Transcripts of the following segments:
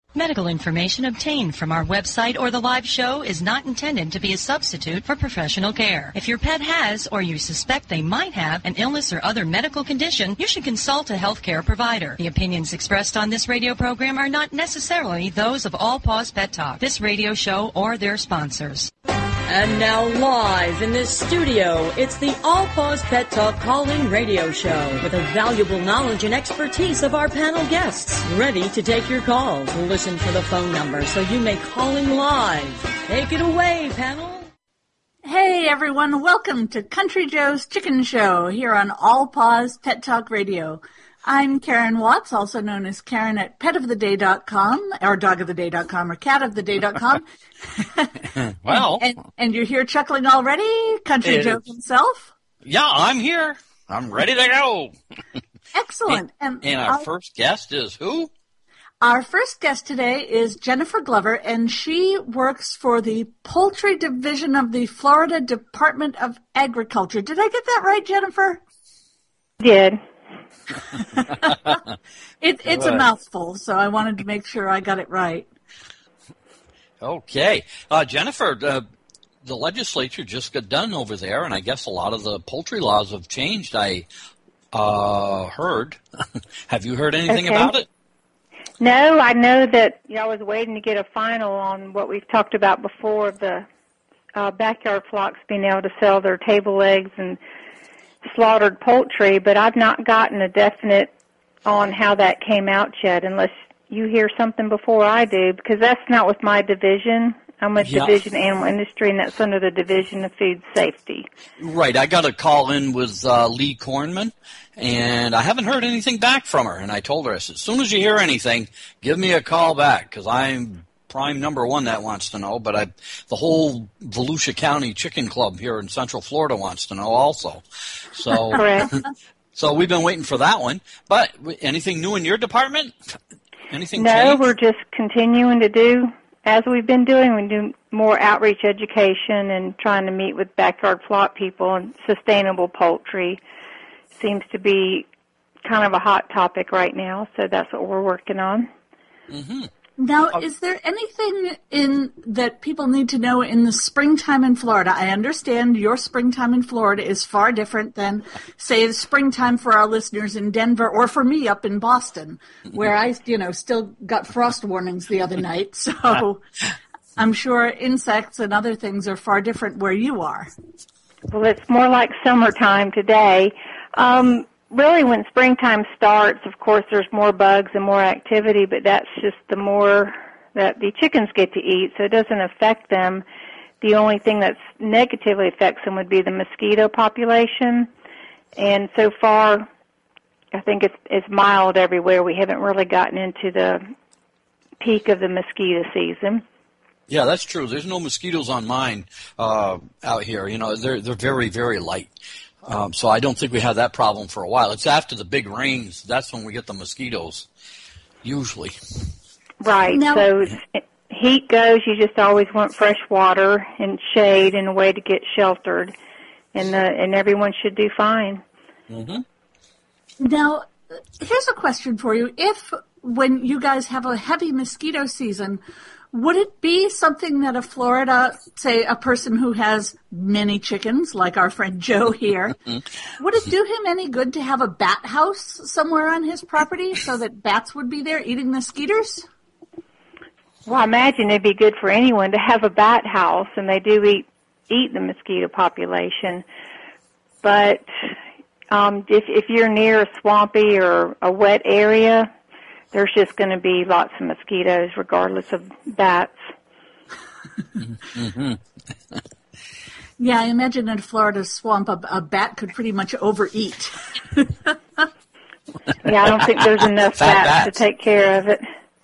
Medical information obtained from our website or the live show is not intended to be a substitute for professional care. If your pet has or you suspect they might have an illness or other medical condition, you should consult a healthcare provider. The opinions expressed on this radio program are not necessarily those of All Paws Pet Talk, this radio show, or their sponsors. And now live in this studio, it's the All Paws Pet Talk call-in radio show with the valuable knowledge and expertise of our panel guests, ready to take your calls. Listen for the phone number so you may call in live. Take it away, panel. Hey, everyone. Welcome to Country Joe's Chicken Show here on All Paws Pet Talk Radio. I'm Karen Watts, also known as Karen at petoftheday.com, or dogoftheday.com, or catoftheday.com. Well. And you're here chuckling already? Country Joe himself? Yeah, I'm here. I'm ready to go. Excellent. And our first guest is who? Our first guest today is Jennifer Glover, and she works for the Poultry Division of the Florida Department of Agriculture. Did I get that right, Jennifer? Did. It's a mouthful, so I wanted to make sure I got it right. Okay. Jennifer, the legislature just got done over there, and I guess a lot of the poultry laws have changed, I heard. Have you heard anything about it? No, I know that I was waiting to get a final on what we've talked about before, the backyard flocks being able to sell their table eggs and slaughtered poultry, but I've not gotten a definite on how that came out yet, unless you hear something before I do, because that's not with my division. I'm with Division Animal Industry, and that's under the Division of Food Safety. Right. I got a call in with Lee Kornman, and I haven't heard anything back from her, and I told her, I said, as soon as you hear anything, give me a call back, because I'm prime number one that wants to know, but the whole Volusia County Chicken Club here in Central Florida wants to know also. So, correct. So we've been waiting for that one. But anything new in your department? Anything No, changed? we're just continuing to do as we've been doing. We do more outreach education and trying to meet with backyard flock people, and sustainable poultry seems to be kind of a hot topic right now, so that's what we're working on. Mm-hmm. Now, is there anything that people need to know in the springtime in Florida? I understand your springtime in Florida is far different than, say, the springtime for our listeners in Denver or for me up in Boston, where I, still got frost warnings the other night. So I'm sure insects and other things are far different where you are. Well, it's more like summertime today. Really, when springtime starts, of course, there's more bugs and more activity, but that's just the more that the chickens get to eat, so it doesn't affect them. The only thing that negatively affects them would be the mosquito population, and so far, I think it's mild everywhere. We haven't really gotten into the peak of the mosquito season. Yeah, that's true. There's no mosquitoes on mine out here. They're very, very light. So I don't think we have that problem for a while. It's after the big rains. That's when we get the mosquitoes, usually. Right. Now, so heat goes, you just always want fresh water and shade and a way to get sheltered, and everyone should do fine. Mm-hmm. Now, here's a question for you. When you guys have a heavy mosquito season, would it be something that a Florida, say a person who has many chickens, like our friend Joe here, would it do him any good to have a bat house somewhere on his property so that bats would be there eating mosquitoes? Well, I imagine it'd be good for anyone to have a bat house, and they do eat the mosquito population. But if you're near a swampy or a wet area, there's just going to be lots of mosquitoes regardless of bats. Mm-hmm. Yeah, I imagine in Florida's swamp a bat could pretty much overeat. Yeah, I don't think there's enough bats to take care of it.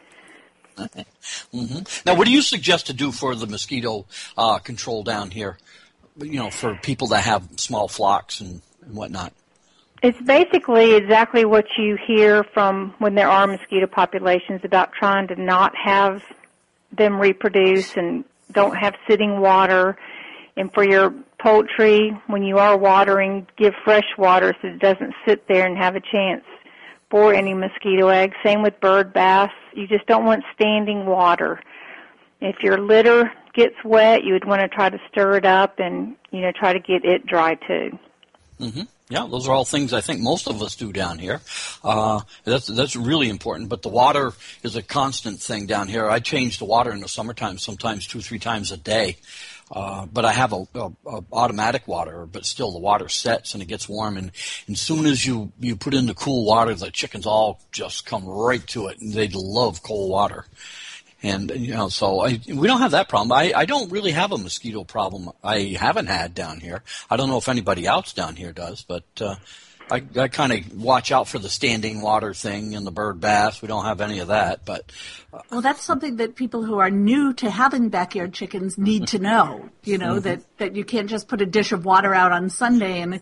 Mm-hmm. Now, what do you suggest to do for the mosquito control down here, for people that have small flocks and whatnot? It's basically exactly what you hear from when there are mosquito populations about trying to not have them reproduce and don't have sitting water. And for your poultry, when you are watering, give fresh water so it doesn't sit there and have a chance for any mosquito eggs. Same with bird baths. You just don't want standing water. If your litter gets wet, you would want to try to stir it up and, try to get it dry too. Mm-hmm. Yeah, those are all things I think most of us do down here. That's really important. But the water is a constant thing down here. I change the water in the summertime, sometimes 2-3 times a day. But I have a automatic water, but still the water sets and it gets warm. And as soon as you put in the cool water, the chickens all just come right to it, and they love cold water. And, so we don't have that problem. I don't really have a mosquito problem. I haven't had down here. I don't know if anybody else down here does, but I kind of watch out for the standing water thing and the bird baths. We don't have any of that. But well, that's something that people who are new to having backyard chickens need to know, that you can't just put a dish of water out on Sunday and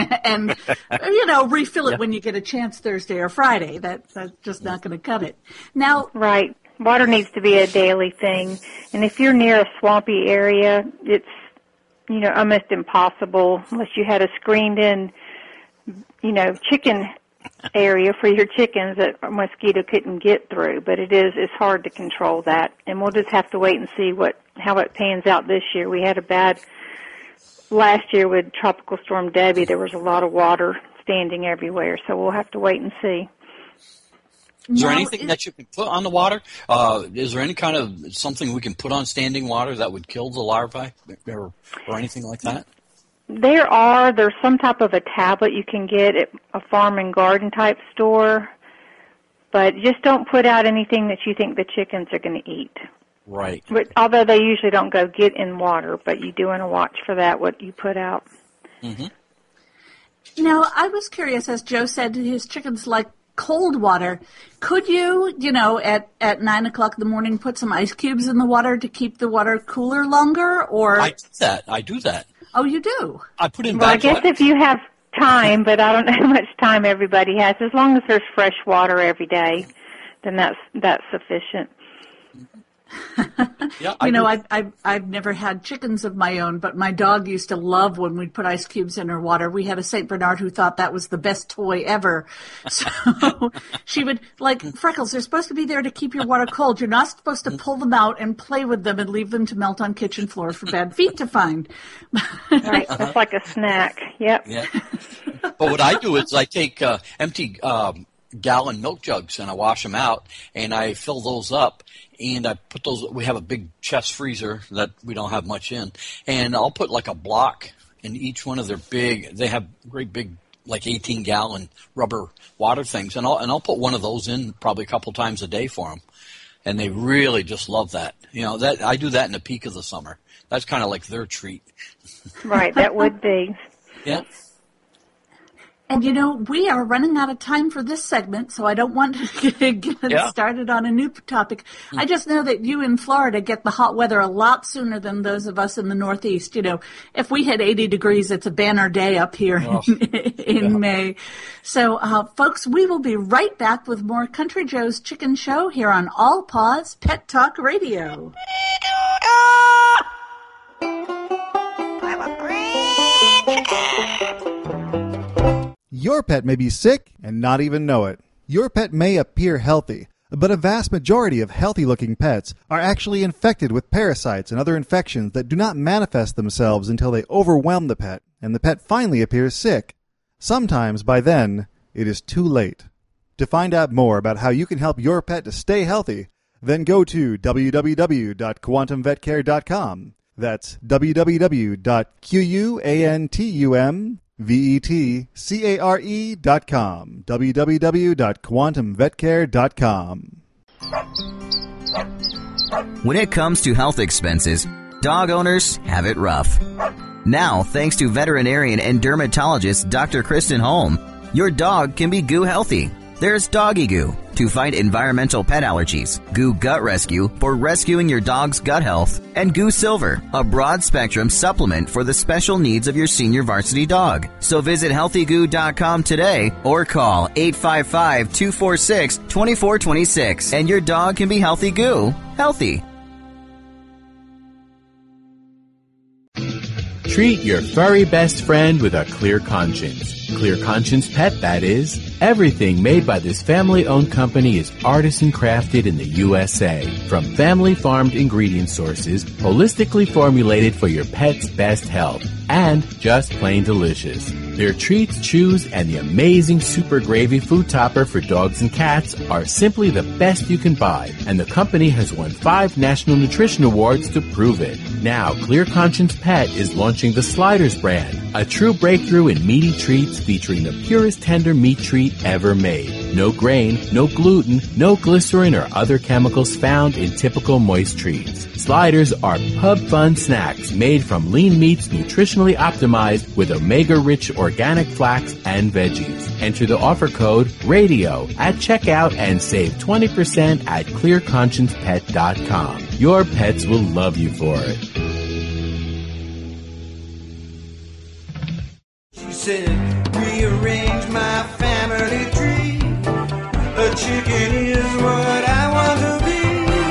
refill it when you get a chance Thursday or Friday. That's just not going to cut it. Now, right. Water needs to be a daily thing, and if you're near a swampy area, it's, almost impossible unless you had a screened-in, chicken area for your chickens that a mosquito couldn't get through. But it's hard to control that, and we'll just have to wait and see how it pans out this year. We had a bad last year with Tropical Storm Debbie. There was a lot of water standing everywhere, so we'll have to wait and see. Is there anything that you can put on the water? Is there any kind of something we can put on standing water that would kill the larvae or anything like that? There's some type of a tablet you can get at a farm and garden type store, but just don't put out anything that you think the chickens are going to eat. Right. But, although they usually don't go get in water, but you do want to watch for that, what you put out. Mm-hmm. Now, I was curious, as Joe said, his chickens like cold water. Could you, at 9 o'clock in the morning, put some ice cubes in the water to keep the water cooler longer? Or I do that. Oh, you do? I put in. Well, I guess if you have time, but I don't know how much time everybody has. As long as there's fresh water every day, then that's sufficient. Yeah, I've never had chickens of my own, but my dog used to love when we'd put ice cubes in her water. We had a St. Bernard who thought that was the best toy ever. So she would, Freckles, they're supposed to be there to keep your water cold. You're not supposed to pull them out and play with them and leave them to melt on kitchen floor for bad feet to find. Right, it's like a snack. Yep. Yeah. But what I do is I take empty gallon milk jugs and I wash them out and I fill those up. And I put those, we have a big chest freezer that we don't have much in. And I'll put like a block in each one of their they have great big, like 18-gallon rubber water things. And I'll put one of those in probably a couple times a day for them. And they really just love that. I do that in the peak of the summer. That's kind of like their treat. Right, that would be. Yeah. And, we are running out of time for this segment, so I don't want to get started on a new topic. I just know that you in Florida get the hot weather a lot sooner than those of us in the Northeast. If we hit 80 degrees, it's a banner day up here in May. So, folks, we will be right back with more Country Joe's Chicken Show here on All Paws Pet Talk Radio. Your pet may be sick and not even know it. Your pet may appear healthy, but a vast majority of healthy-looking pets are actually infected with parasites and other infections that do not manifest themselves until they overwhelm the pet, and the pet finally appears sick. Sometimes, by then, it is too late. To find out more about how you can help your pet to stay healthy, then go to www.quantumvetcare.com. That's www.quantumvetcare.com. www.quantumvetcare.com. When it comes to health expenses, dog owners have it rough. Now, thanks to veterinarian and dermatologist Dr. Kristen Holm, your dog can be goo healthy. There's Doggy Goo to fight environmental pet allergies, Goo Gut Rescue for rescuing your dog's gut health, and Goo Silver, a broad-spectrum supplement for the special needs of your senior varsity dog. So visit healthygoo.com today or call 855-246-2426 and your dog can be Healthy Goo healthy. Treat your furry best friend with a clear conscience. Clear Conscience Pet, that is. Everything made by this family-owned company is artisan-crafted in the USA. From family-farmed ingredient sources, holistically formulated for your pet's best health, and just plain delicious. Their treats, chews, and the amazing Super Gravy food topper for dogs and cats are simply the best you can buy, and the company has won 5 National Nutrition Awards to prove it. Now, Clear Conscience Pet is launching the Sliders brand, a true breakthrough in meaty treats featuring the purest tender meat treat ever made. No grain, no gluten, no glycerin or other chemicals found in typical moist treats. Sliders are pub fun snacks made from lean meats nutritionally optimized with omega-rich organic flax and veggies. Enter the offer code RADIO at checkout and save 20% at clearconsciencepet.com. Your pets will love you for it. She said, rearrange my family tree. A chicken is what I want to be.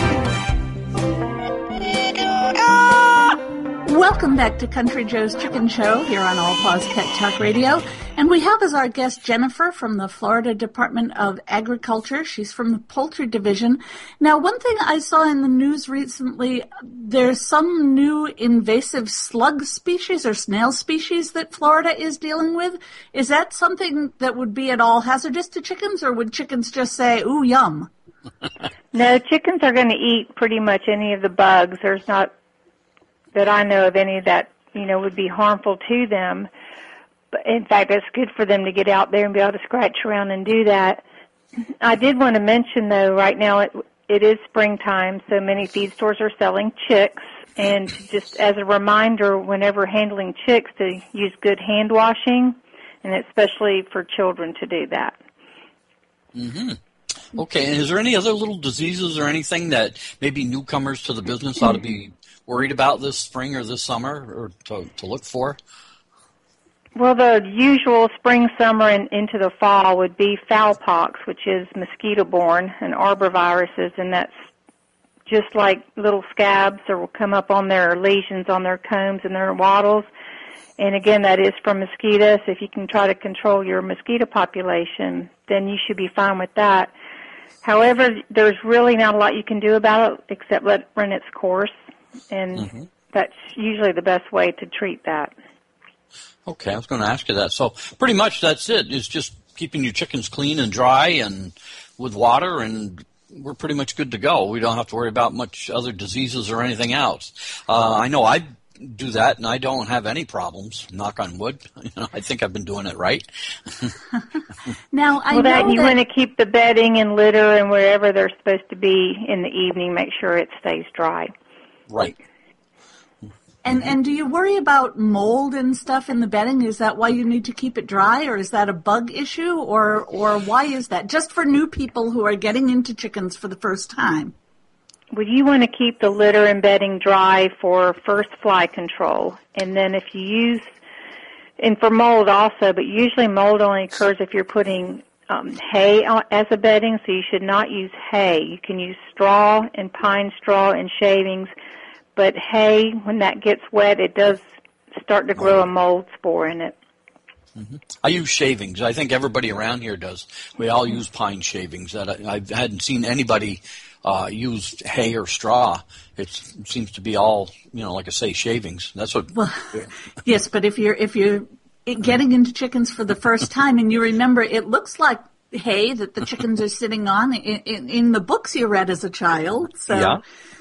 Welcome back to Country Joe's Chicken Show here on All Paws Pet Talk Radio. And we have as our guest Jennifer from the Florida Department of Agriculture. She's from the Poultry Division. Now, one thing I saw in the news recently, there's some new invasive slug species or snail species that Florida is dealing with. Is that something that would be at all hazardous to chickens, or would chickens just say, ooh, yum? No, chickens are going to eat pretty much any of the bugs. There's not that I know of any that, would be harmful to them. But in fact, it's good for them to get out there and be able to scratch around and do that. I did want to mention, though, right now it is springtime, so many feed stores are selling chicks. And just as a reminder, whenever handling chicks, to use good hand washing, and especially for children to do that. Mm-hmm. Okay, and is there any other little diseases or anything that maybe newcomers to the business ought to be worried about this spring or this summer, or to look for? Well, the usual spring, summer, and into the fall would be fowl pox, which is mosquito-borne, and arborviruses, and that's just like little scabs that will come up on their lesions on their combs and their wattles. And again, that is from mosquitoes. If you can try to control your mosquito population, then you should be fine with that. However, there's really not a lot you can do about it except let it run its course, and that's usually the best way to treat that. Okay, I was going to ask you that. So pretty much that's it. It's just keeping your chickens clean and dry and with water, and we're pretty much good to go. We don't have to worry about much other diseases or anything else. I know I do that, and I don't have any problems, knock on wood. I think I've been doing it right. Now, I know you want to keep the bedding and litter and wherever they're supposed to be in the evening, make sure it stays dry. Right. And do you worry about mold and stuff in the bedding? Is that why you need to keep it dry, or is that a bug issue, or why is that? Just for new people who are getting into chickens for the first time. Well, you want to keep the litter and bedding dry for first fly control. And then if you use, and for mold also, but usually mold only occurs if you're putting hay as a bedding, so you should not use hay. You can use straw and pine straw and shavings, but hay, when that gets wet, it does start to grow a mold spore in it. Mm-hmm. I use shavings. I think everybody around here does. We all use pine shavings. I hadn't seen anybody use hay or straw. It seems to be all, like I say, shavings. That's what. Well, yes, but if you're getting into chickens for the first time, and you remember, it looks like hay that the chickens are sitting on in the books you read as a child. So yeah.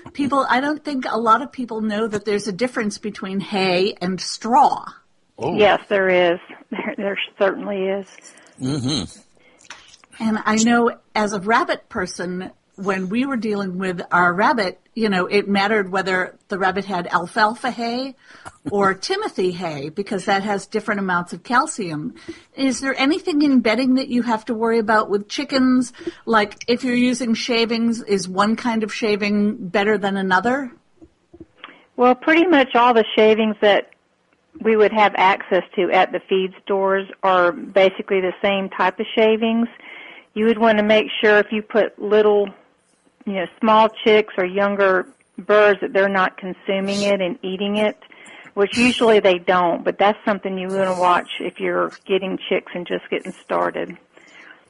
I don't think a lot of people know that there's a difference between hay and straw. Oh. Yes, there is. There certainly is. Mm-hmm. And I know as a rabbit person, when we were dealing with our rabbit, it mattered whether the rabbit had alfalfa hay or Timothy hay, because that has different amounts of calcium. Is there anything in bedding that you have to worry about with chickens? Like if you're using shavings, is one kind of shaving better than another? Well, pretty much all the shavings that we would have access to at the feed stores are basically the same type of shavings. You would want to make sure if you put little, small chicks or younger birds that they're not consuming it and eating it, which usually they don't, but that's something you want to watch if you're getting chicks and just getting started.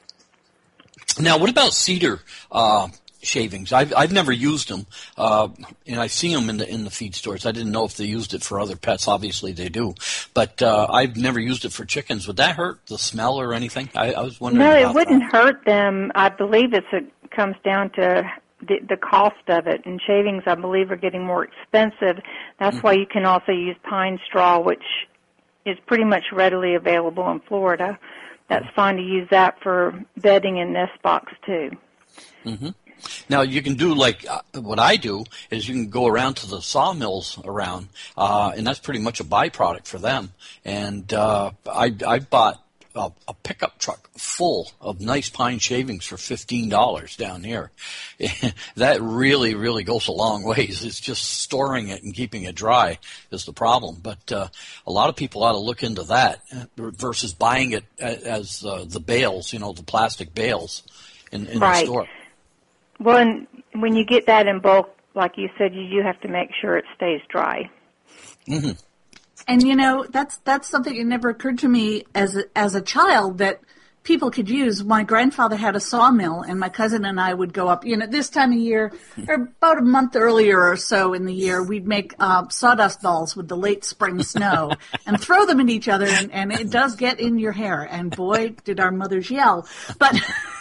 Now, what about cedar shavings? I've never used them, and I see them in the feed stores. I didn't know if they used it for other pets. Obviously, they do, but I've never used it for chickens. Would that hurt the smell or anything? I was wondering. No, about it wouldn't that. hurt them. I believe it comes down to the cost of it, and shavings, I believe, are getting more expensive. That's why you can also use pine straw, which is pretty much readily available in Florida. That's fine to use that for bedding and nest box too. Mm-hmm. Now, you can do like what I do is you can go around to the sawmills around, and that's pretty much a byproduct for them. And I bought a pickup truck full of nice pine shavings for $15 down here. That really, really goes a long ways. It's just storing it and keeping it dry is the problem. But a lot of people ought to look into that versus buying it as the bales, the plastic bales in the store. Well, and when you get that in bulk, like you said, you do have to make sure it stays dry. Mm-hmm. And that's something that never occurred to me as a child that people could use. My grandfather had a sawmill, and my cousin and I would go up. This time of year, or about a month earlier or so in the year, we'd make sawdust balls with the late spring snow and throw them at each other, and it does get in your hair. And boy, did our mothers yell! But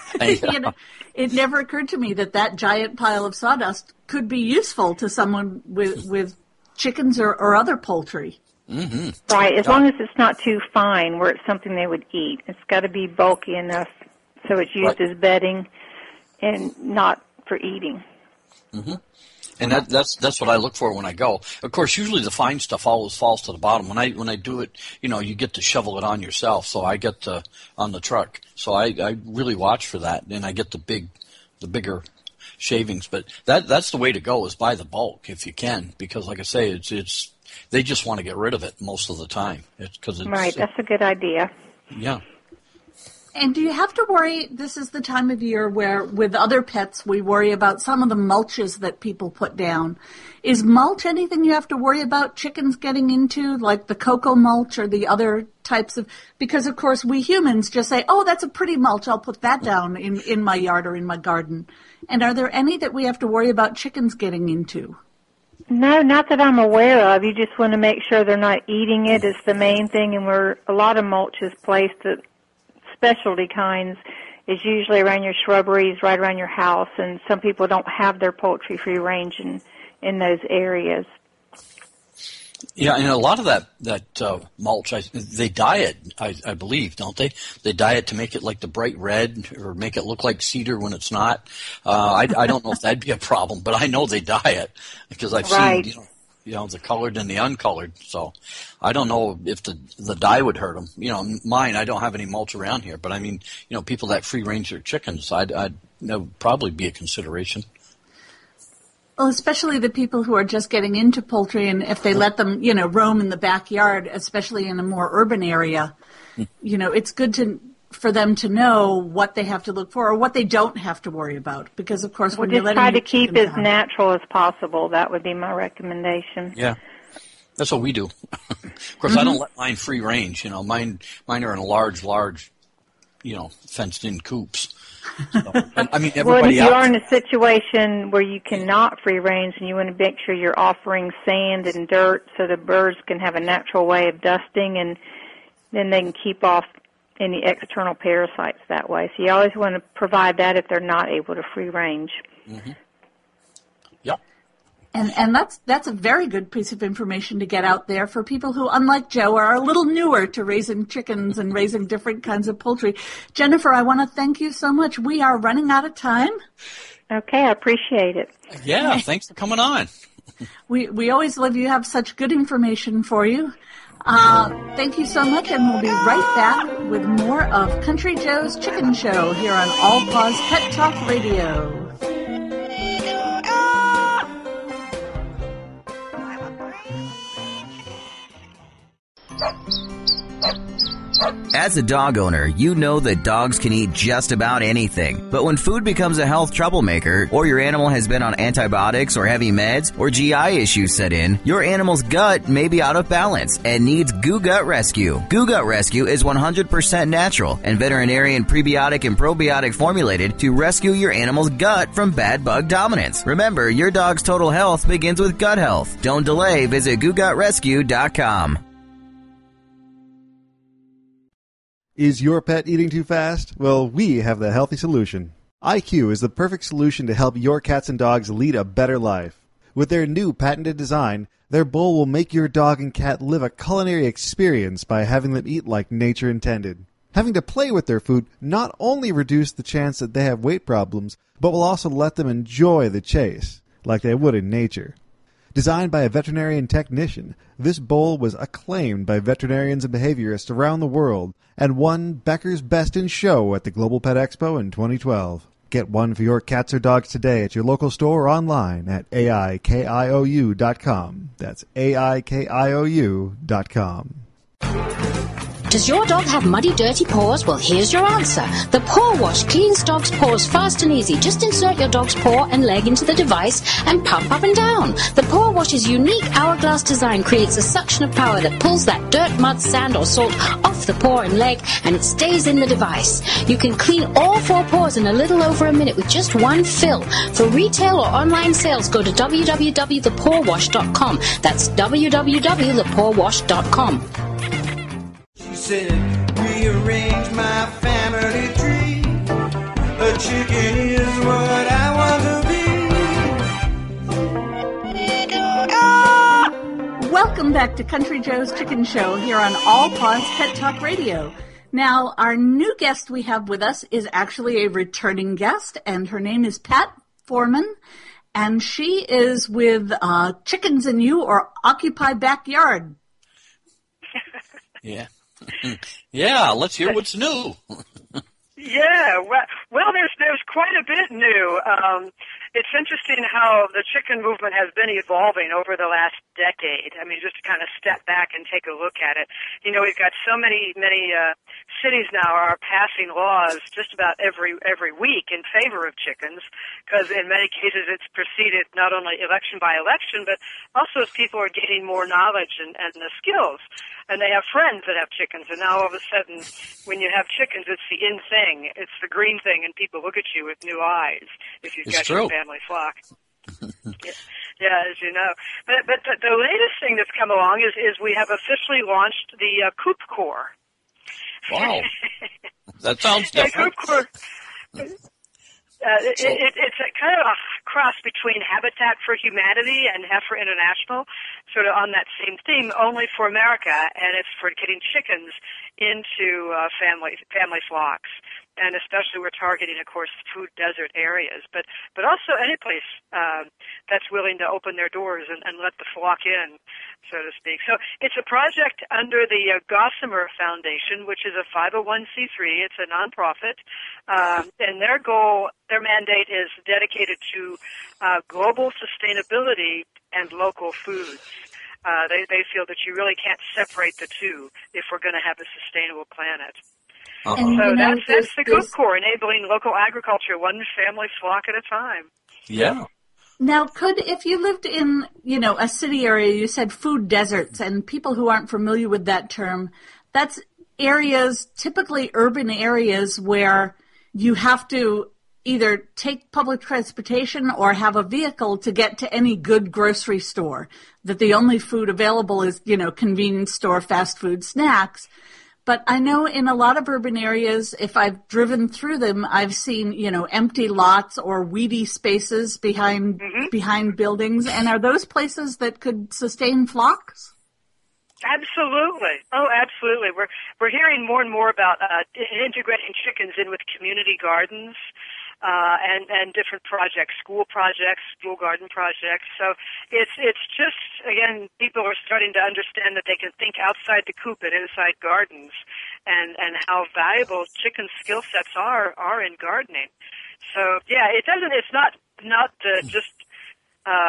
it never occurred to me that giant pile of sawdust could be useful to someone with chickens or other poultry. Mm-hmm. Right, as long as it's not too fine where it's something they would eat. It's got to be bulky enough so it's used as bedding and not for eating. Mm-hmm. And that's what I look for when I go. Of course, usually the fine stuff always falls to the bottom. When I do it, you get to shovel it on yourself. So I get on the truck. So I really watch for that, and I get the bigger shavings. But that's the way to go is buy the bulk if you can, because like I say, it's they just want to get rid of it most of the time. Right, that's a good idea. Yeah. And do you have to worry, this is the time of year where with other pets we worry about some of the mulches that people put down. Is mulch anything you have to worry about chickens getting into, like the cocoa mulch or the other types of, because of course we humans just say, oh, that's a pretty mulch, I'll put that down in my yard or in my garden. And are there any that we have to worry about chickens getting into? No, not that I'm aware of. You just want to make sure they're not eating it is the main thing, and where a lot of mulch is placed at specialty kinds is usually around your shrubberies, right around your house, and some people don't have their poultry free range in those areas. Yeah, and a lot of that mulch, they dye it, I believe, don't they? They dye it to make it like the bright red or make it look like cedar when it's not. I don't know if that'd be a problem, but I know they dye it because I've seen, the colored and the uncolored. So I don't know if the dye would hurt them. Mine, I don't have any mulch around here, but I mean, people that free range their chickens, that would probably be a consideration. Well, especially the people who are just getting into poultry, and if they let them, roam in the backyard, especially in a more urban area, it's good for them to know what they have to look for or what they don't have to worry about. Because, of course, when you're letting try to keep as natural as possible. That would be my recommendation. Yeah, that's what we do. Of course, I don't let mine free range. Mine are in large, fenced-in coops. So, I mean, everybody if you are in a situation where you cannot free range and you want to make sure you're offering sand and dirt so the birds can have a natural way of dusting, and then they can keep off any external parasites that way. So you always want to provide that if they're not able to free range. Mm-hmm. Yep. And that's a very good piece of information to get out there for people who, unlike Joe, are a little newer to raising chickens and raising different kinds of poultry. Jennifer, I want to thank you so much. We are running out of time. Okay, I appreciate it. Yeah, thanks for coming on. We always love you have such good information for you. Thank you so much, and we'll be right back with more of Country Joe's Chicken Show here on All Paws Pet Talk Radio. As a dog owner, you know that dogs can eat just about anything. But when food becomes a health troublemaker, or your animal has been on antibiotics or heavy meds, or GI issues set in, your animal's gut may be out of balance and needs Goo Gut Rescue. Goo Gut Rescue is 100% natural and veterinarian prebiotic and probiotic formulated to rescue your animal's gut from bad bug dominance. Remember, your dog's total health begins with gut health. Don't delay. Visit GooGutRescue.com. Is your pet eating too fast? Well, we have the healthy solution. IQ is the perfect solution to help your cats and dogs lead a better life. With their new patented design, their bowl will make your dog and cat live a culinary experience by having them eat like nature intended. Having to play with their food not only reduces the chance that they have weight problems, but will also let them enjoy the chase, like they would in nature. Designed by a veterinarian technician, this bowl was acclaimed by veterinarians and behaviorists around the world and won Becker's Best in Show at the Global Pet Expo in 2012. Get one for your cats or dogs today at your local store or online at aikiou.com. That's aikiou.com. Does your dog have muddy, dirty paws? Well, here's your answer. The Paw Wash cleans dogs' paws fast and easy. Just insert your dog's paw and leg into the device and pump up and down. The Paw Wash's unique hourglass design creates a suction of power that pulls that dirt, mud, sand, or salt off the paw and leg, and it stays in the device. You can clean all 4 paws in a little over a minute with just one fill. For retail or online sales, go to www.thepawwash.com. That's www.thepawwash.com. Said, rearrange my family tree. A chicken is what I want to be. Welcome back to Country Joe's Chicken Show here on All Paws Pet Talk Radio. Now, our new guest we have with us is actually a returning guest, and her name is Pat Foreman, and she is with Chickens and You, or Occupy Backyard. Yeah. Yeah, let's hear what's new. Yeah, well, there's quite a bit new. It's interesting how the chicken movement has been evolving over the last decade. I mean, just to kind of step back and take a look at it. You know, we've got so many cities now are passing laws just about every week in favor of chickens, because in many cases it's proceeded not only election by election, but also as people are gaining more knowledge and the skills. And they have friends that have chickens, and now all of a sudden, when you have chickens, it's the in thing. It's the green thing, and people look at you with new eyes if you've got your family flock. Yeah, as you know. But the latest thing that's come along is we have officially launched the Coop Corps. Wow. That sounds different. Coop Corps. It's a kind of a cross between Habitat for Humanity and Heifer International, sort of on that same theme, only for America, and it's for getting chickens into family flocks. And especially we're targeting, of course, food desert areas, but also any place that's willing to open their doors and let the flock in, so to speak. So it's a project under the Gossamer Foundation, which is a 501c3. It's a nonprofit, and their mandate is dedicated to global sustainability and local foods. They feel that you really can't separate the two if we're going to have a sustainable planet. Uh-huh. And, so you know, that's the Coop Corps, enabling local agriculture, one family flock at a time. Yeah. Now, if you lived in, a city area, you said food deserts, and people who aren't familiar with that term, that's areas, typically urban areas, where you have to either take public transportation or have a vehicle to get to any good grocery store, that the only food available is, convenience store, fast food, snacks. But I know in a lot of urban areas, if I've driven through them, I've seen, empty lots or weedy spaces behind buildings. And are those places that could sustain flocks? Absolutely. Oh, absolutely. We're hearing more and more about integrating chickens in with community gardens. And different projects, school garden projects. So it's just, again, people are starting to understand that they can think outside the coop and inside gardens, and how valuable chicken skill sets are in gardening. So yeah, it's not just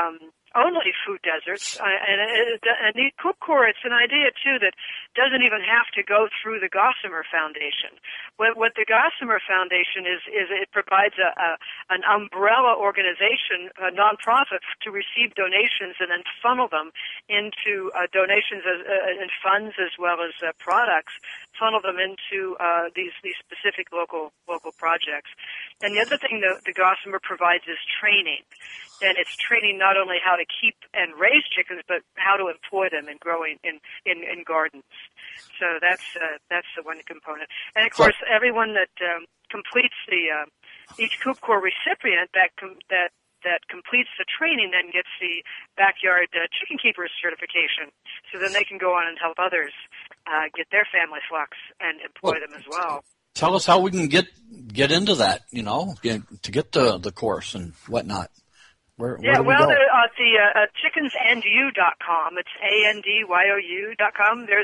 only food deserts. And the Coopcore, it's an idea, too, that doesn't even have to go through the Gossamer Foundation. What the Gossamer Foundation is it provides an umbrella organization, a nonprofit, to receive donations and then funnel them into donations and funds as well as products, funnel them into these specific local projects. And the other thing the Gossamer provides is training. And it's training not only how to keep and raise chickens, but how to employ them in growing in gardens. So that's the one component. And of course, everyone that completes each Coopcore recipient that completes the training then gets the backyard chicken keepers certification. So then they can go on and help others get their family flocks and employ them as well. Tell us how we can get into that, to get the course and whatnot. Where do we go? At the chickensandyou.com. It's ANDYOU.com. There's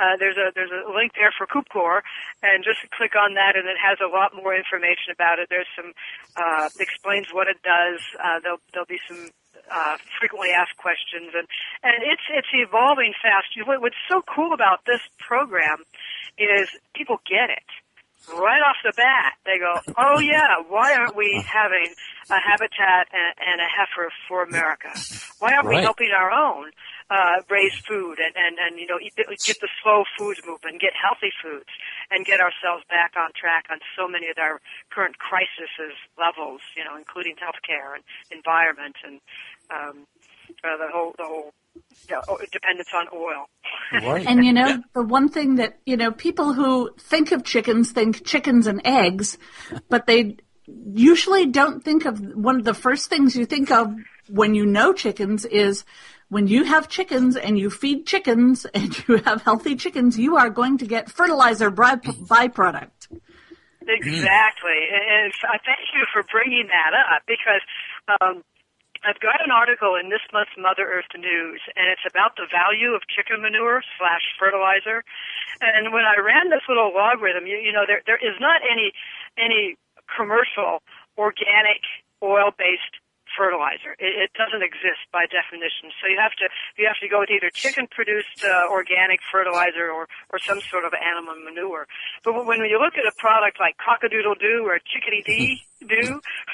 a link there for Coopcore, and just click on that, and it has a lot more information about it. There's some explains what it does. There'll be some frequently asked questions, and it's evolving fast. What's so cool about this program is people get it. Right off the bat, they go, oh yeah, why aren't we having a habitat and a heifer for America? Why aren't we helping our own raise food and get the slow foods movement, get healthy foods, and get ourselves back on track on so many of our current crises levels, including healthcare and environment and the whole dependence on oil. Right. And, the one thing that, people who think of chickens think chickens and eggs, but they usually don't think of one of the first things you think of when you know chickens is when you have chickens and you feed chickens and you have healthy chickens, you are going to get fertilizer byproduct. Exactly. And I thank you for bringing that up because I've got an article in this month's Mother Earth News, and it's about the value of chicken manure / fertilizer. And when I ran this little logarithm, there is not any commercial organic oil-based fertilizer. It doesn't exist by definition. So you have to go with either chicken-produced organic fertilizer or some sort of animal manure. But when you look at a product like Cock-a-Doodle-Doo or Chickadee-Doo,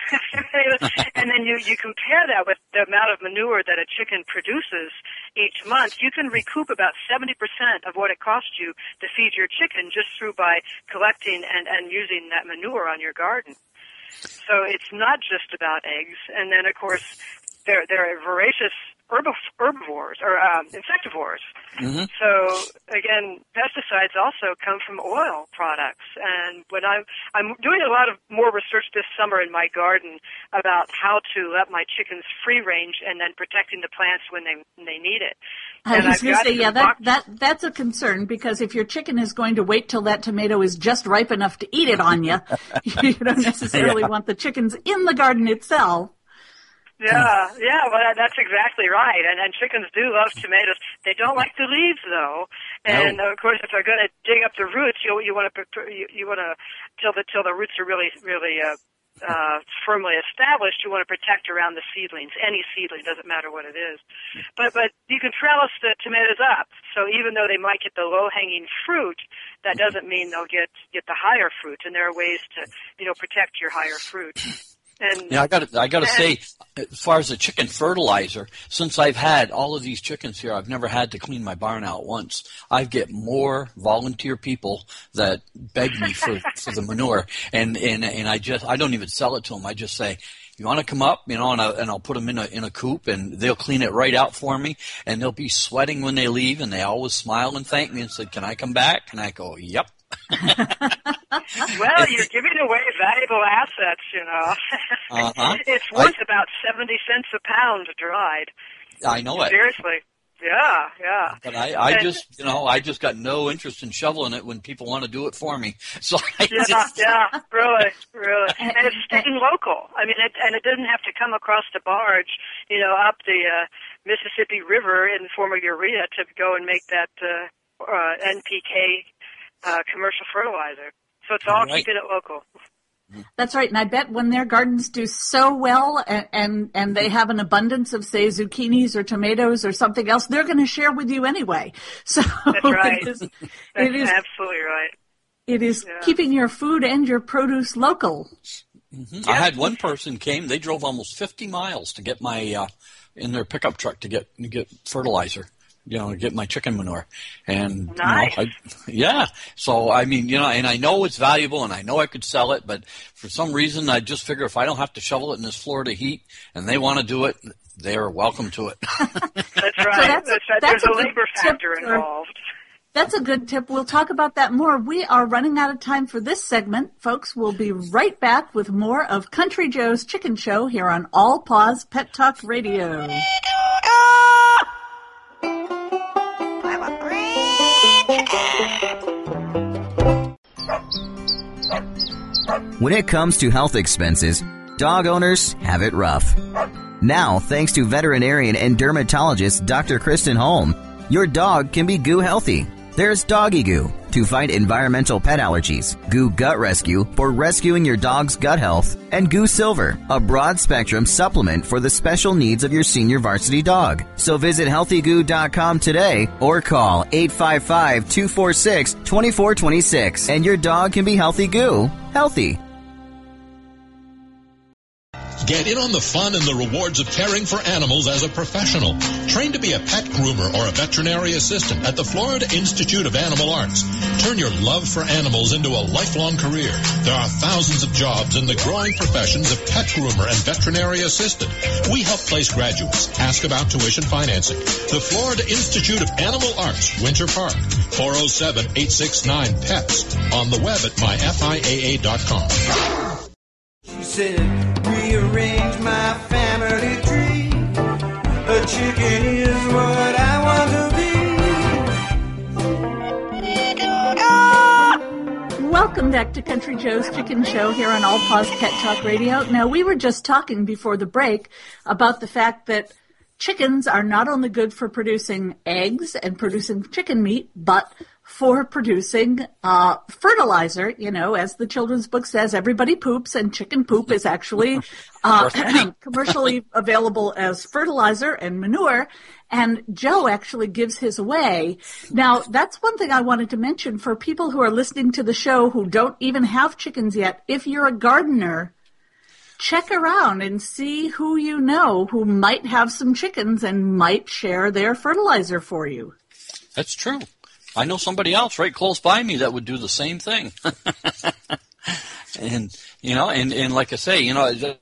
and then you compare that with the amount of manure that a chicken produces each month, you can recoup about 70% of what it costs you to feed your chicken just by collecting and using that manure on your garden. So it's not just about eggs. And then, of course, there are voracious herbivores or insectivores. Mm-hmm. So, again, pesticides also come from oil products. And when I'm doing a lot of more research this summer in my garden about how to let my chickens free range and then protecting the plants when they need it. I was going to say, that's a concern because if your chicken is going to wait till that tomato is just ripe enough to eat it on you, you don't necessarily want the chickens in the garden itself. Yeah, well, that's exactly right. And chickens do love tomatoes. They don't like the leaves, though. And of course, if they're going to dig up the roots, you want to till the roots are really firmly established. You want to protect around the seedlings. Any seedling, doesn't matter what it is. But you can trellis the tomatoes up. So even though they might get the low hanging fruit, that doesn't mean they'll get the higher fruit. And there are ways to protect your higher fruit. And I got to say, as far as the chicken fertilizer, since I've had all of these chickens here, I've never had to clean my barn out once. I get more volunteer people that beg me for the manure, and I don't even sell it to them. I just say, you want to come up, and I'll put them in a coop, and they'll clean it right out for me, and they'll be sweating when they leave, and they always smile and thank me and say, "Can I come back?" And I go, "Yep." Well, you're giving away valuable assets, Uh-huh. It's worth about 70 cents a pound dried. I know it. Seriously. Yeah. But I just got no interest in shoveling it when people want to do it for me. So really. And it's staying local. I mean, it doesn't have to come across the barge, up the Mississippi River in the form of urea to go and make that NPK commercial fertilizer. So it's all keeping it local. That's right, and I bet when their gardens do so well and they have an abundance of, say, zucchinis or tomatoes or something else, they're going to share with you anyway. So that's right. It is absolutely right. It is keeping your food and your produce local. Mm-hmm. I had one person came. They drove almost 50 miles to get my in their pickup truck to get fertilizer. To get my chicken manure. And, nice. So, I mean, and I know it's valuable and I know I could sell it, but for some reason I just figure if I don't have to shovel it in this Florida heat and they want to do it, they are welcome to it. That's right. That's right. There's a labor factor involved. That's a good tip. We'll talk about that more. We are running out of time for this segment, folks. We'll be right back with more of Country Joe's Chicken Show here on All Paws Pet Talk Radio. When it comes to health expenses, dog owners have it rough. Now, thanks to veterinarian and dermatologist Dr. Kristen Holm, your dog can be goo healthy. There's Doggy Goo to fight environmental pet allergies, Goo Gut Rescue for rescuing your dog's gut health, and Goo Silver, a broad-spectrum supplement for the special needs of your senior varsity dog. So visit healthygoo.com today or call 855-246-2426 and your dog can be healthy goo, healthy. Get in on the fun and the rewards of caring for animals as a professional. Train to be a pet groomer or a veterinary assistant at the Florida Institute of Animal Arts. Turn your love for animals into a lifelong career. There are thousands of jobs in the growing professions of pet groomer and veterinary assistant. We help place graduates. Ask about tuition financing. The Florida Institute of Animal Arts, Winter Park, 407-869-PETS. On the web at myfiaa.com. She said, rearrange my family tree. A chicken is what I want to be. Welcome back to Country Joe's Chicken Show here on All Paws Pet Talk Radio. Now, we were just talking before the break about the fact that chickens are not only good for producing eggs and producing chicken meat, but for producing fertilizer. As the children's book says, everybody poops, and chicken poop is actually commercially available as fertilizer and manure. And Joe actually gives his away. Now, that's one thing I wanted to mention for people who are listening to the show who don't even have chickens yet. If you're a gardener, check around and see who you know who might have some chickens and might share their fertilizer for you. That's true. I know somebody else right close by me that would do the same thing. And like I say, a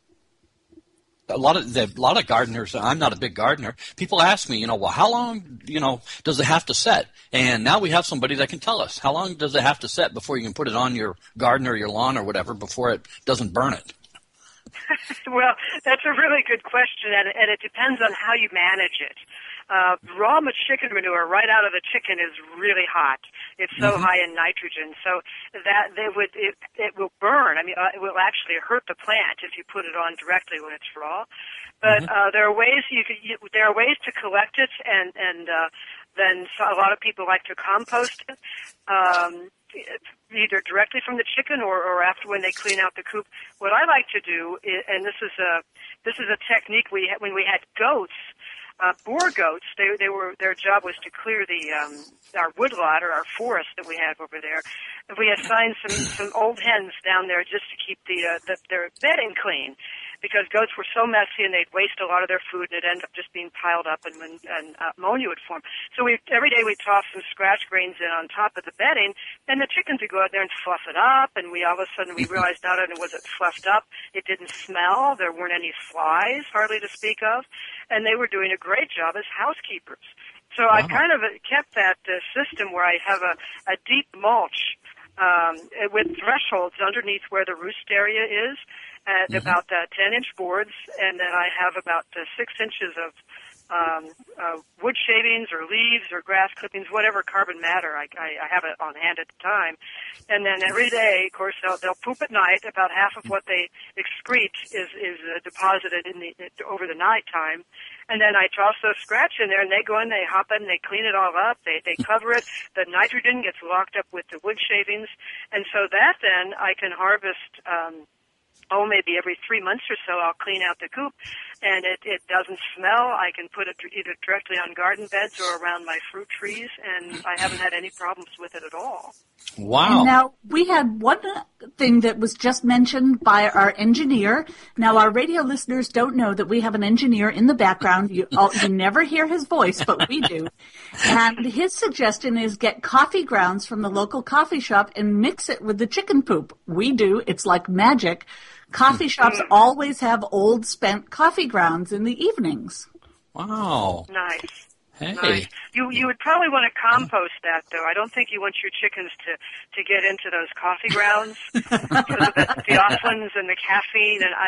lot of gardeners, I'm not a big gardener. People ask me, well, how long, does it have to set? And now we have somebody that can tell us how long does it have to set before you can put it on your garden or your lawn or whatever before it doesn't burn it. Well, that's a really good question, and it depends on how you manage it. Raw chicken manure right out of the chicken is really hot. It's so high in nitrogen, so that it will burn. I mean, it will actually hurt the plant if you put it on directly when it's raw. But there are ways there are ways to collect it, and then a lot of people like to compost it. Either directly from the chicken or after when they clean out the coop. What I like to do, and this is a technique when we had goats, boar goats. Their job was to clear our woodlot or our forest that we had over there. And we assigned some old hens down there just to keep their bedding clean. Because goats were so messy and they'd waste a lot of their food and it'd end up just being piled up and ammonia would form. So every day we'd toss some scratch grains in on top of the bedding, and the chickens would go out there and fluff it up, and all of a sudden we realized not only was it fluffed up, it didn't smell, there weren't any flies, hardly to speak of, and they were doing a great job as housekeepers. So I kind of kept that system where I have a deep mulch with thresholds underneath where the roost area is, at about 10-inch boards, and then I have about 6 inches of wood shavings or leaves or grass clippings, whatever carbon matter. I have it on hand at the time. And then every day, of course, they'll poop at night. About half of what they excrete is deposited over the night time. And then I toss those scratch in there, and they go in, they hop in, they clean it all up, they cover it. The nitrogen gets locked up with the wood shavings. And so that then I can harvest, maybe every 3 months or so I'll clean out the coop, and it doesn't smell. I can put it either directly on garden beds or around my fruit trees, and I haven't had any problems with it at all. Wow. And now, we had one thing that was just mentioned by our engineer. Now, our radio listeners don't know that we have an engineer in the background. You never hear his voice, but we do. And his suggestion is get coffee grounds from the local coffee shop and mix it with the chicken poop. We do. It's like magic. Coffee shops always have old spent coffee grounds in the evenings. Wow. Nice. Hey. Nice. You would probably want to compost that, though. I don't think you want your chickens to get into those coffee grounds because of the theophylline and the caffeine. And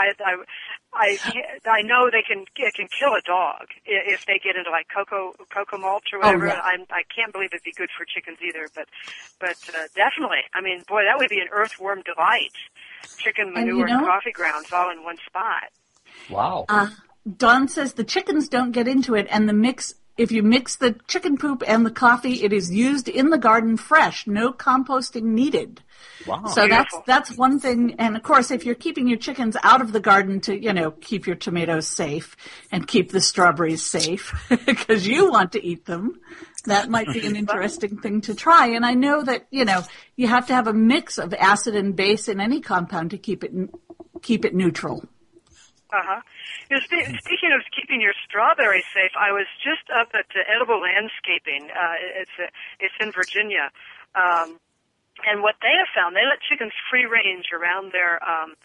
I know it can kill a dog if they get into like cocoa mulch or whatever. Oh, yeah. I can't believe it'd be good for chickens either. But definitely, I mean, boy, that would be an earthworm delight. Chicken manure and coffee grounds all in one spot. Wow. Dawn says the chickens don't get into it, and if you mix the chicken poop and the coffee, it is used in the garden fresh. No composting needed. Wow. So Beautiful. that's one thing. And of course, if you're keeping your chickens out of the garden to, keep your tomatoes safe and keep the strawberries safe because you want to eat them, that might be an interesting thing to try. And I know that, you have to have a mix of acid and base in any compound to keep it neutral. Uh-huh. Speaking of keeping your strawberries safe, I was just up at Edible Landscaping. It's in Virginia. And what they have found, they let chickens free range around their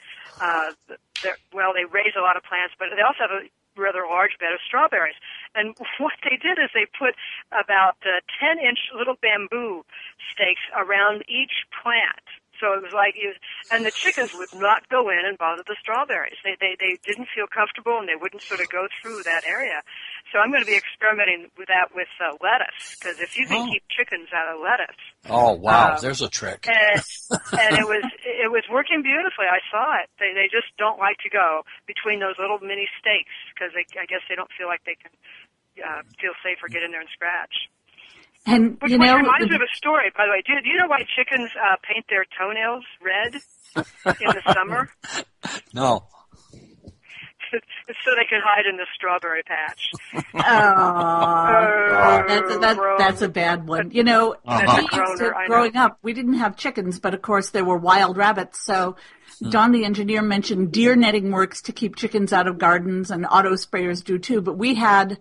they raise a lot of plants, but they also have a rather large bed of strawberries. And what they did is they put about 10-inch little bamboo stakes around each plant. So it was like, and the chickens would not go in and bother the strawberries. They didn't feel comfortable, and they wouldn't sort of go through that area. So I'm going to be experimenting with that with lettuce, because if you can keep chickens out of lettuce. Oh, wow, there's a trick. And it was working beautifully. I saw it. They just don't like to go between those little mini stakes, because I guess they don't feel like they can feel safe or get in there and scratch. And Which reminds me of a story, by the way. Do you know why chickens paint their toenails red in the summer? No. It's so they can hide in the strawberry patch. That's a bad one. We used to, growing up, we didn't have chickens, but of course there were wild rabbits. So Don, the engineer, mentioned deer netting works to keep chickens out of gardens, and auto sprayers do too. But we had,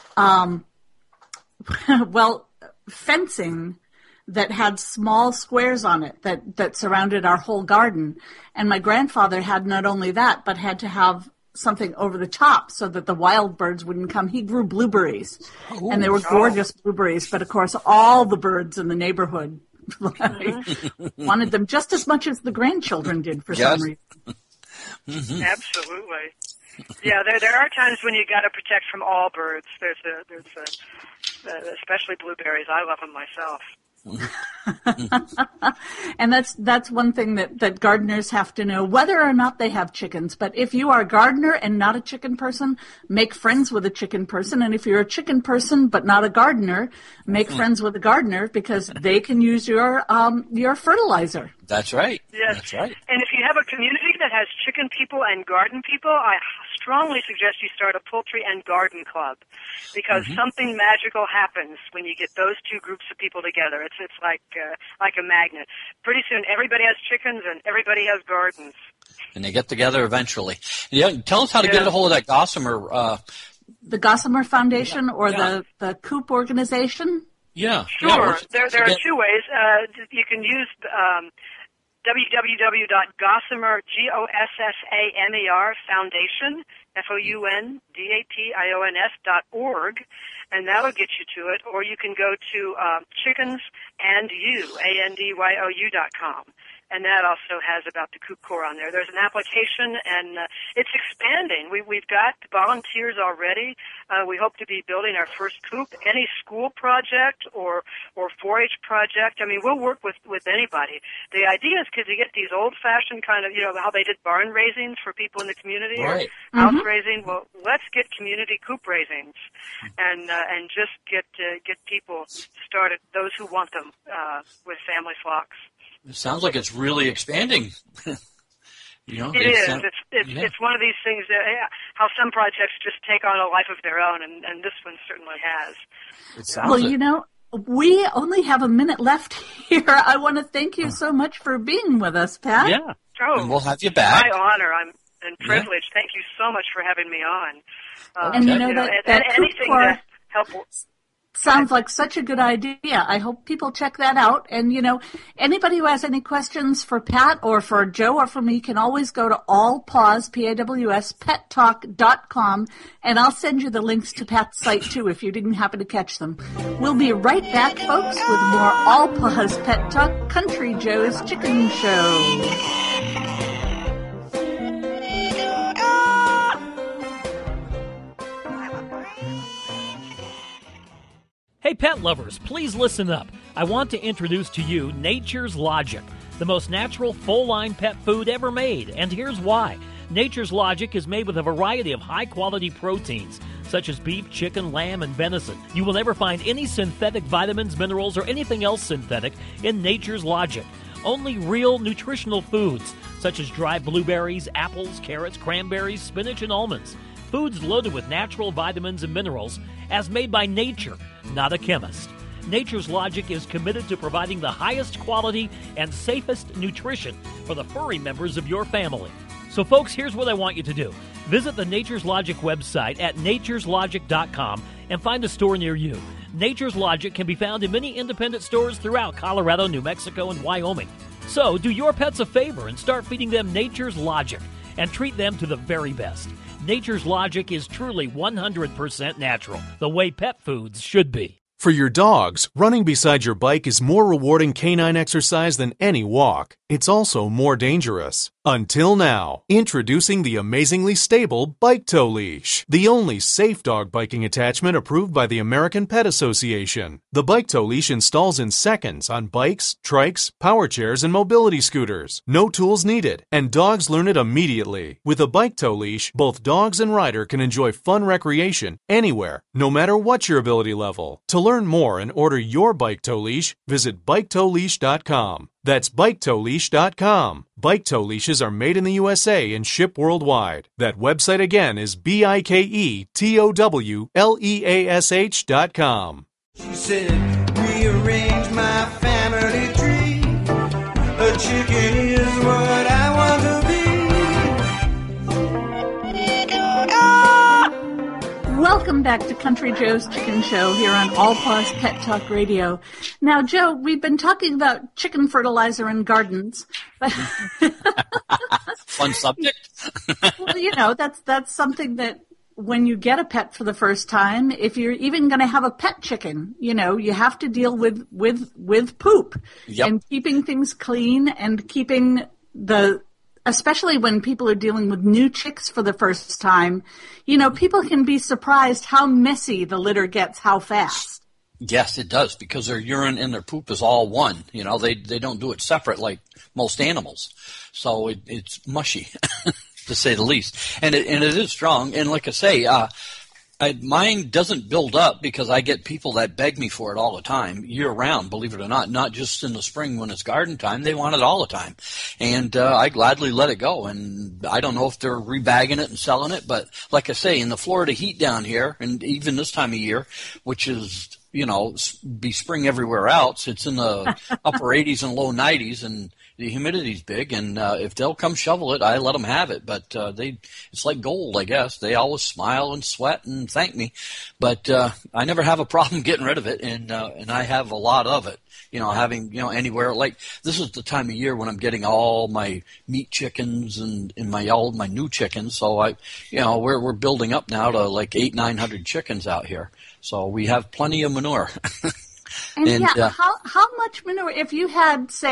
fencing that had small squares on it that surrounded our whole garden. And my grandfather had not only that, but had to have something over the top so that the wild birds wouldn't come. He grew blueberries, and they were gorgeous blueberries, but of course all the birds in the neighborhood wanted them just as much as the grandchildren did for some reason. Mm-hmm. Absolutely. Yeah, there are times when you got to protect from all birds. There's especially blueberries. I love them myself. And that's one thing that gardeners have to know, whether or not they have chickens. But if you are a gardener and not a chicken person, make friends with a chicken person. And if you're a chicken person but not a gardener, make friends with a gardener, because they can use your fertilizer. That's right. Yes. That's right. And if you have a community that has chicken people and garden people, I strongly suggest you start a poultry and garden club, because something magical happens when you get those two groups of people together. It's like a magnet. Pretty soon, everybody has chickens and everybody has gardens. And they get together eventually. Yeah, tell us how to get a hold of that Gossamer. The Gossamer Foundation or the Coop organization? Yeah. Sure. There are two ways. You can use www.gossamer, Gossamer Foundation, FOUNDATIONS.org, and that'll get you to it. Or you can go to chickensandyu, ANDYOU.com. and that also has About the Coop Corps on there. There's an application, and it's expanding. We've got volunteers already. We hope to be building our first coop. Any school project or 4-H project, I mean, we'll work with anybody. The idea is to get these old-fashioned kind of, how they did barn raisings for people in the community, right, or house raising. Well, let's get community coop raisings, and just get people started, those who want them, with family flocks. It sounds like it's really expanding. It is. It's one of these things that how some projects just take on a life of their own, and this one certainly has. It sounds we only have a minute left here. I want to thank you so much for being with us, Pat. Yeah. Oh, and we'll have you back. My honor. I'm privileged. Yeah. Thank you so much for having me on. And that anything to help. Sounds like such a good idea. I hope people check that out. And, anybody who has any questions for Pat or for Joe or for me can always go to allpaws, P-A-W-S, pettalk.com, and I'll send you the links to Pat's site, too, if you didn't happen to catch them. We'll be right back, folks, with more All Paws Pet Talk, Country Joe's Chicken Show. Hey pet lovers, please listen up. I want to introduce to you Nature's Logic, the most natural full-line pet food ever made, and here's why. Nature's Logic is made with a variety of high-quality proteins, such as beef, chicken, lamb, and venison. You will never find any synthetic vitamins, minerals, or anything else synthetic in Nature's Logic. Only real nutritional foods, such as dried blueberries, apples, carrots, cranberries, spinach, and almonds. Foods loaded with natural vitamins and minerals as made by nature, not a chemist. Nature's Logic is committed to providing the highest quality and safest nutrition for the furry members of your family. So folks, here's what I want you to do. Visit the Nature's Logic website at natureslogic.com and find a store near you. Nature's Logic can be found in many independent stores throughout Colorado, New Mexico, and Wyoming. So do your pets a favor and start feeding them Nature's Logic and treat them to the very best. Nature's Logic is truly 100% natural, the way pet foods should be. For your dogs, running beside your bike is more rewarding canine exercise than any walk. It's also more dangerous. Until now, introducing the amazingly stable Bike Tow Leash, the only safe dog biking attachment approved by the American Pet Association. The Bike Tow Leash installs in seconds on bikes, trikes, power chairs, and mobility scooters. No tools needed, and dogs learn it immediately. With a Bike Tow Leash, both dogs and rider can enjoy fun recreation anywhere, no matter what your ability level. To learn more and order your Bike Tow Leash, visit BikeTowLeash.com. That's BikeTowLeash.com. Bike Tow Leashes are made in the USA and ship worldwide. That website again is BikeTowLeash.com. She said, rearrange my family tree. A chicken is what I want to be. Welcome back to Country Joe's Chicken Show here on All Paws Pet Talk Radio. Now, Joe, we've been talking about chicken fertilizer in gardens. Fun subject. Well, that's something that when you get a pet for the first time, if you're even going to have a pet chicken, you have to deal with poop. Yep. And keeping things clean and keeping especially when people are dealing with new chicks for the first time, people can be surprised how messy the litter gets, how fast. Yes, it does, because their urine and their poop is all one. They don't do it separate like most animals. So it's mushy, to say the least. And it is strong. And like I say, mine doesn't build up because I get people that beg me for it all the time, year round, believe it or not just in the spring when it's garden time. They want it all the time. And I gladly let it go. And I don't know if they're rebagging it and selling it, but like I say, in the Florida heat down here, and even this time of year, which is, be spring everywhere else, it's in the upper 80s and low 90s, and the humidity's big, and if they'll come shovel it, I let them have it. But it's like gold, I guess. They always smile and sweat and thank me. But I never have a problem getting rid of it, and I have a lot of it. Having anywhere, like this is the time of year when I'm getting all my meat chickens and all my new chickens. So we're building up now to like 800-900 chickens out here. So we have plenty of manure. And how much manure? If you had, say,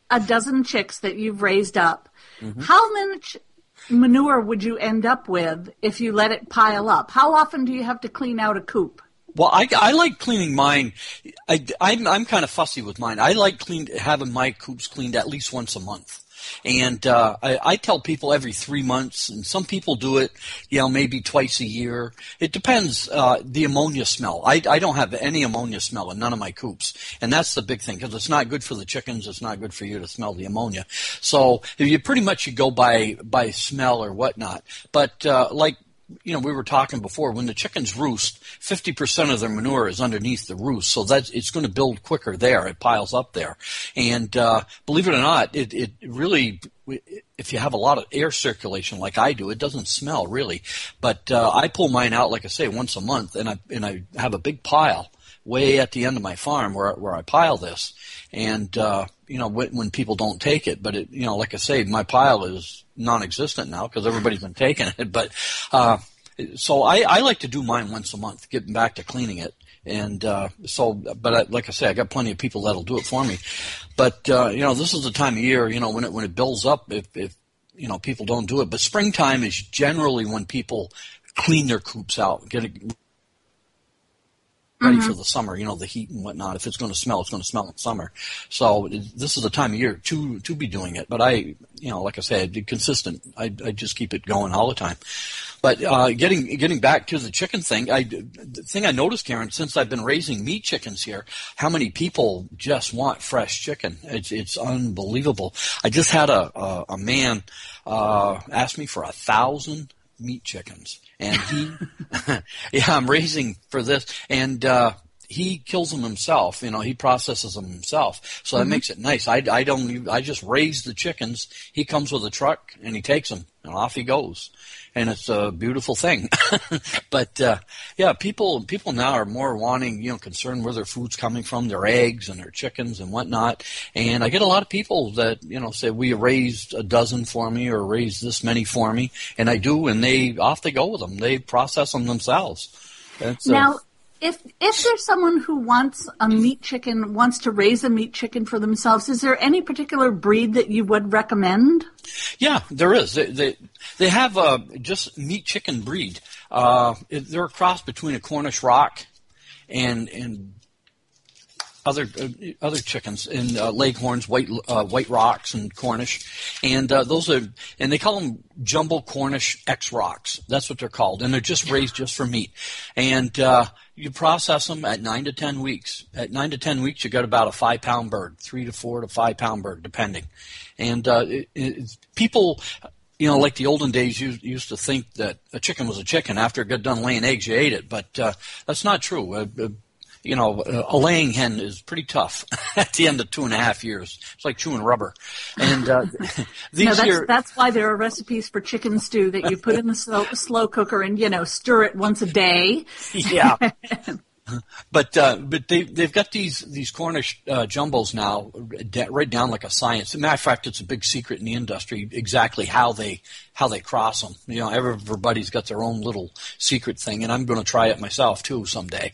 a dozen chicks that you've raised up, how much manure would you end up with if you let it pile up? How often do you have to clean out a coop? Well, I like cleaning mine. I'm kind of fussy with mine. I like having my coops cleaned at least once a month. And I tell people every 3 months, and some people do it, maybe twice a year. It depends. The ammonia smell. I don't have any ammonia smell in none of my coops, and that's the big thing because it's not good for the chickens. It's not good for you to smell the ammonia. So you pretty much you go by smell or whatnot. But we were talking before, when the chickens roost, 50% of their manure is underneath the roost, so it's going to build quicker there. It piles up there. And believe it or not, it really, if you have a lot of air circulation like I do, it doesn't smell really. But I pull mine out, like I say, once a month, and I have a big pile way at the end of my farm where I pile this. And when people don't take it, but like I say, my pile is non-existent now because everybody's been taking it. But so I like to do mine once a month, getting back to cleaning it. And like I say, I got plenty of people that'll do it for me. But this is the time of year, when it builds up, if people don't do it. But springtime is generally when people clean their coops out, get it ready for the summer, the heat and whatnot. If it's going to smell, it's going to smell in summer. So this is the time of year to be doing it. But like I said, consistent. I just keep it going all the time. But getting back to the chicken thing, the thing I noticed, Karen, since I've been raising meat chickens here, how many people just want fresh chicken. It's unbelievable. I just had a man ask me for 1,000 meat chickens. And I'm raising for this, and he kills them himself. He processes them himself, so that makes it nice. I just raise the chickens. He comes with a truck and he takes them, and off he goes. And it's a beautiful thing. But people now are more wanting, concerned where their food's coming from, their eggs and their chickens and whatnot. And I get a lot of people that, say, we raised a dozen for me or raised this many for me. And I do, and off they go with them. They process them themselves. Now, if there's someone who wants to raise a meat chicken for themselves, is there any particular breed that you would recommend? Yeah, there is. They have just meat chicken breed. They're a cross between a Cornish rock and other chickens, and Leghorns, white rocks, and Cornish, and they call them jumbo Cornish X rocks. That's what they're called, and they're just raised just for meat. And you process them at 9 to 10 weeks. At 9 to 10 weeks, you got about a 5-pound bird, 3 to 4 to 5-pound bird, depending. And people, like the olden days, used to think that a chicken was a chicken. After it got done laying eggs, you ate it. But that's not true. A laying hen is pretty tough at the end of 2.5 years. It's like chewing rubber. And that's why there are recipes for chicken stew that you put in the slow cooker and stir it once a day. Yeah. But they've got these Cornish jumbos now right down like a science. As a matter of fact, it's a big secret in the industry exactly how they cross them. Everybody's got their own little secret thing, and I'm going to try it myself too someday.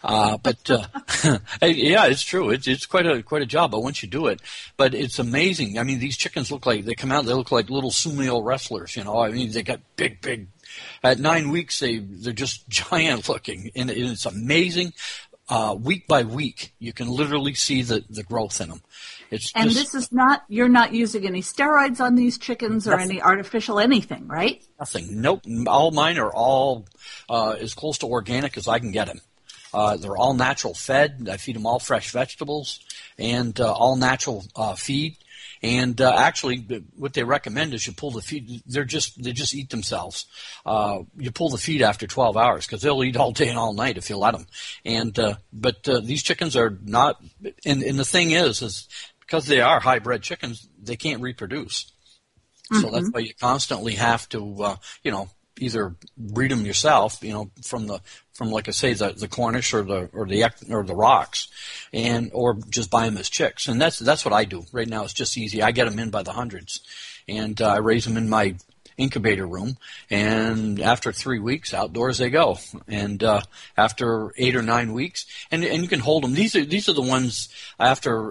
Yeah, it's true. It's quite a job. But once you do it, but it's amazing. I mean, these chickens look like they look like little sumo wrestlers. They got big. At 9 weeks, they're just giant looking, and it's amazing. Week by week, you can literally see the growth in them. You're not using any steroids on these chickens or any artificial anything, right? Nothing. Nope. All mine are all as close to organic as I can get them. They're all natural fed. I feed them all fresh vegetables and all natural feed. And actually, what they recommend is you pull the feed. They just eat themselves. You pull the feed after 12 hours because they'll eat all day and all night if you let them. And but these chickens are not. And the thing is because they are hybrid chickens, they can't reproduce. So that's why you constantly have to either breed them yourself, from like I say the Cornish or the rocks, or just buy them as chicks. And that's what I do right now. It's just easy. I get them in by the hundreds, and I raise them in my incubator room. And after 3 weeks, outdoors they go. And after 8 or 9 weeks, and you can hold them. These are the ones after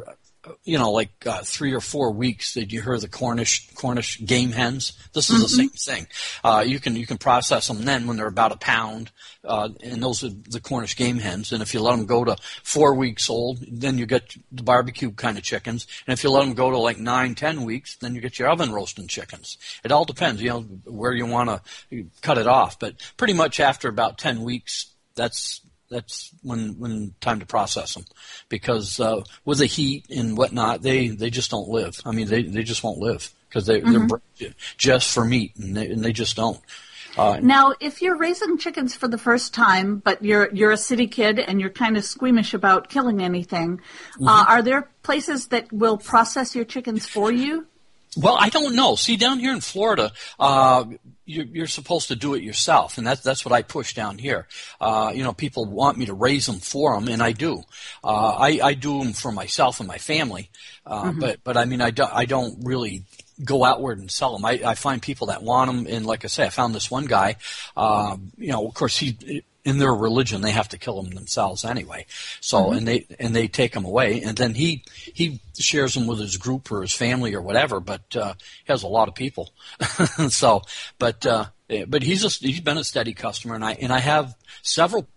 like 3 or 4 weeks, did you hear the Cornish game hens? This is the same thing. You can process them then when they're about a pound, and those are the Cornish game hens. And if you let them go to 4 weeks old, then you get the barbecue kind of chickens. And if you let them go to like 9-10 weeks, then you get your oven roasting chickens. It all depends, where you want to cut it off. But pretty much after about 10 weeks, that's when time to process them, because with the heat and whatnot, they just don't live. I mean, they just won't live because they're just for meat, and they just don't. Now, if you're raising chickens for the first time, but you're a city kid and you're kind of squeamish about killing anything, are there places that will process your chickens for you? Well, I don't know. See, down here in Florida, you're supposed to do it yourself, and that's what I push down here. People want me to raise them for them, and I do. I do them for myself and my family, but I mean, I don't really go outward and sell them. I find people that want them, and like I say, I found this one guy. Of course, in their religion, they have to kill them themselves anyway. So, and they take them away, and then he shares them with his group or his family or whatever. But he has a lot of people. So, but he's been a steady customer, and I have several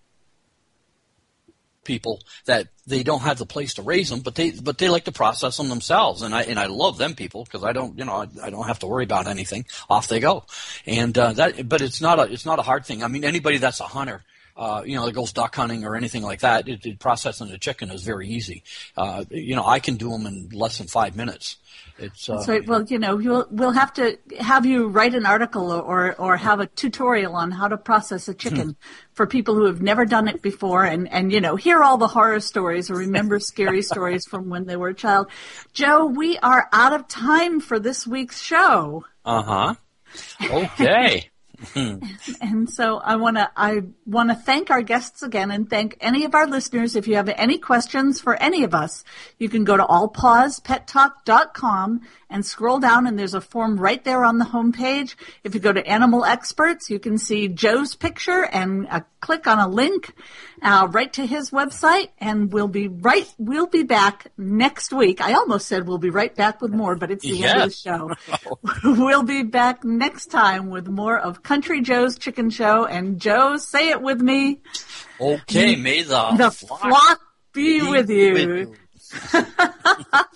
people that they don't have the place to raise them, but they like to process them themselves, and I love them people because I don't have to worry about anything. Off they go, and but it's not a hard thing. I mean, anybody that's a hunter, that goes duck hunting or anything like that, processing a chicken is very easy. I can do them in less than 5 minutes. That's right. Well, we'll have to have you write an article or have a tutorial on how to process a chicken for people who have never done it before and hear all the horror stories or remember scary stories from when they were a child. Joe, we are out of time for this week's show. Okay. And so I want to thank our guests again and thank any of our listeners. If you have any questions for any of us, you can go to allpawspettalk.com and scroll down, and there's a form right there on the homepage. If you go to Animal Experts, you can see Joe's picture and click on a link right to his website, and we'll be back next week. I almost said we'll be right back with more, but it's the end of the show. We'll be back next time with more of Country Joe's Chicken Show. And Joe, say it with me. Okay, may the flock be with you.